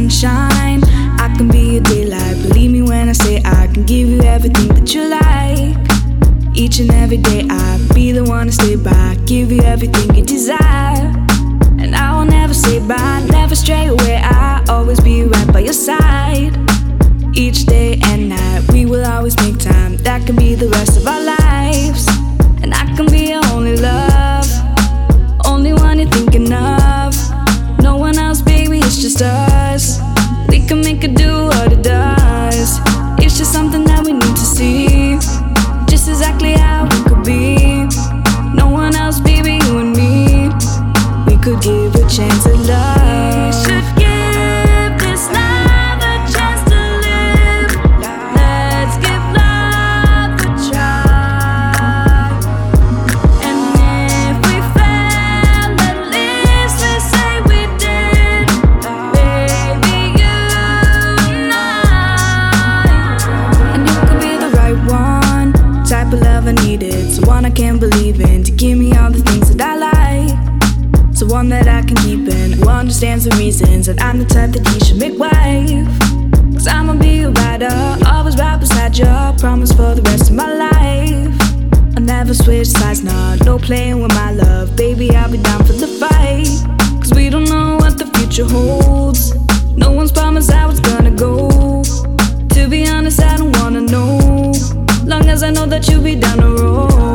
sunshine, I can be your daylight. Believe me when I say I can give you everything that you like. Each and every day I'll be the one to stay by, give you everything you desire. And I will never say bye, never stray away, I'll always be right by your side. Each day and night we will always make time, that can be the rest of our lives. And I can be your only love, only one you're thinking of. No one else, baby, it's just us. We can make it do what it does. It's just something that we need to see, just exactly how it could be. No one else, baby, you and me. We could give a chance at love. We should give this love a chance to live. Let's give love a try. And if we fail, at least we say we did. Baby, you and I. And you could be the right one, type of love I needed, someone I can believe in, to give me all the things that I like, someone that I can keep in, who understands the reasons that I'm the type that he should make wife. Cause I'ma be a rider, always right beside you, promise for the rest of my life. I'll never switch sides, nah, no playing with my love. Baby, I'll be down for the fight, cause we don't know what the future holds. No one's promised how it's gonna go. To be honest, I don't wanna know, long as I know that you'll be down the road.